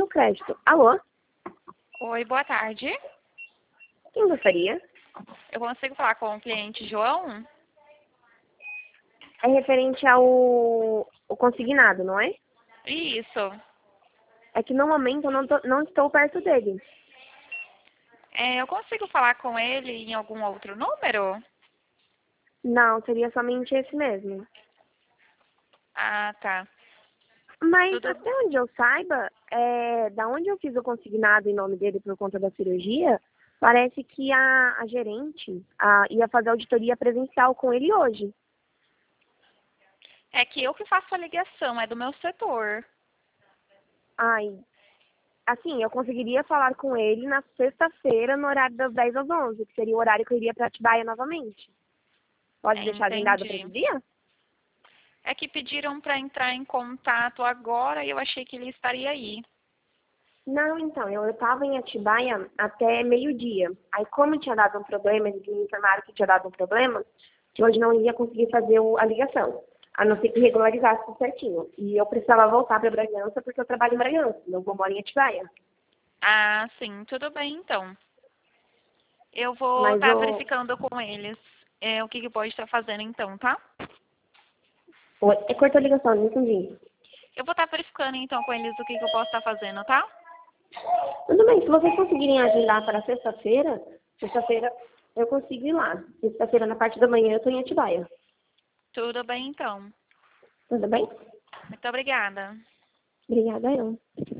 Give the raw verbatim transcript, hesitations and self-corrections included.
crédito. Alô? Oi, boa tarde. Quem gostaria? Eu consigo falar com o cliente João? É referente ao o consignado, não é? Isso. É que no momento eu não, tô- não estou perto dele. É, eu consigo falar com ele em algum outro número? Não, seria somente esse mesmo. Ah, tá. Mas Tudo. até onde eu saiba, é, da onde eu fiz o consignado em nome dele por conta da cirurgia, parece que a, a gerente a, ia fazer auditoria presencial com ele hoje. É que eu que faço a ligação, é do meu setor. Ai, assim, eu conseguiria falar com ele na sexta-feira, no horário das dez às onze, que seria o horário que eu iria para Atibaia novamente. Pode É, deixar agendado para entendi. esse dia? É que pediram para entrar em contato agora e eu achei que ele estaria aí. Não, então, eu estava em Atibaia até meio-dia. Aí, como tinha dado um problema, eles me informaram que tinha dado um problema, que hoje não ia conseguir fazer o- a ligação, a não ser que regularizasse tudo certinho. E eu precisava voltar para Bragança, porque eu trabalho em Bragança, não vou morar em Atibaia. Ah, sim, tudo bem então. Eu vou Mas estar o... verificando com eles é, o que, que pode estar fazendo então, tá? o- É cortou a ligação, não entendi. Eu vou estar verificando então com eles o que, que eu posso estar fazendo, tá? Tudo bem, se vocês conseguirem agendar para sexta-feira, sexta-feira eu consigo ir lá. Sexta-feira, na parte da manhã, eu estou em Atibaia. Tudo bem então. Tudo bem? Muito obrigada. Obrigada, eu.